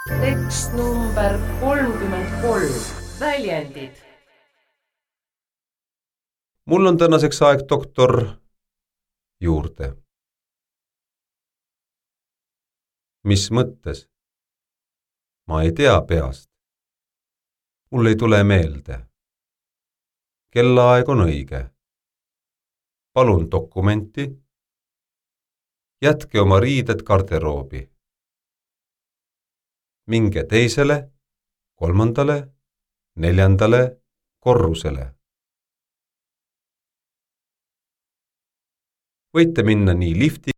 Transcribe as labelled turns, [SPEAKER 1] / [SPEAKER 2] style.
[SPEAKER 1] Tekst number 33. Väljendid.
[SPEAKER 2] Mul on tänaseks aeg doktor juurde. Mis mõttes? Ma ei tea peast. Mul ei tule meelde. Kellaaeg on õige. Palun dokumenti. Jätke oma riided garderoobi. Minge teisele, 3., 4. korrusele. Võite minna nii lifti